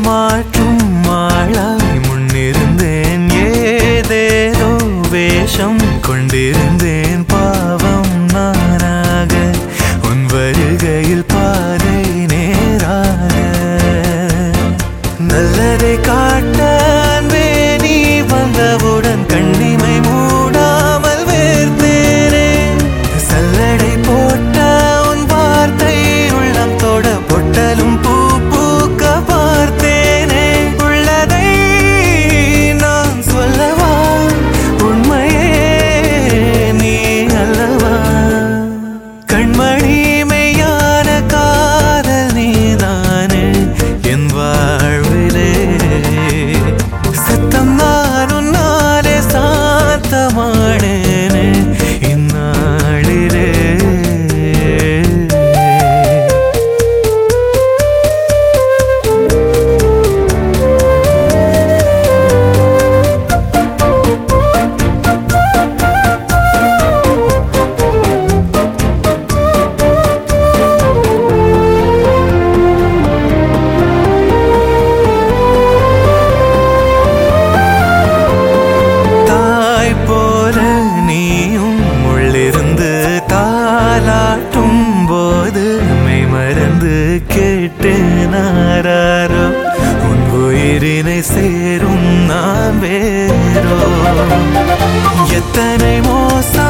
மாற்றும் மாளாய் முன்னிருந்தேன் ஏதேதோ வேஷம் கொண்டிருந்தேன் பாவம் நானாக உன் வருகையில் பாதை நேராக நல்லதை காட்ட அன்பே நீ வந்தவுடன் கண்ணிமை மூடாமல் வேர்த்தேனே சல்லடை போட்ட உன் வார்த்தை உள்ளம் தொட பொட்டலும் பூ பூக்க பார்த்தேனே உள்ளதை நான் சொல்லவா உண்மையே நீ அல்லவா கண்மணி மெய்யான காதல் நீதானே என் வாழ்விலே சத்தம் நான் உன்னாலே சாத்தமானேனே இந்நாளிலே தாலாட்டும் போது மெய் மறந்து கேட்டேனாரோ உன் உயிரினை சேரும் நான் வேறோ எத்தனை மோசம்